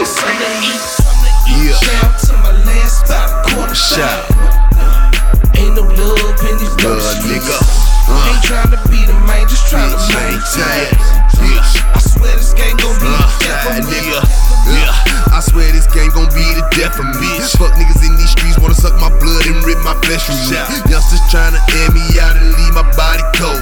something to eat. Shout out to my last about a quarter shot. Ain't no love in these little nigga. Ain't tryna be the man, just tryna maintain. I swear this game gon' be the death of me. I swear this game gon' be the death of me. Fuck niggas in these streets wanna suck my blood and rip my flesh from me. Youngsters tryna air me out and leave my body cold.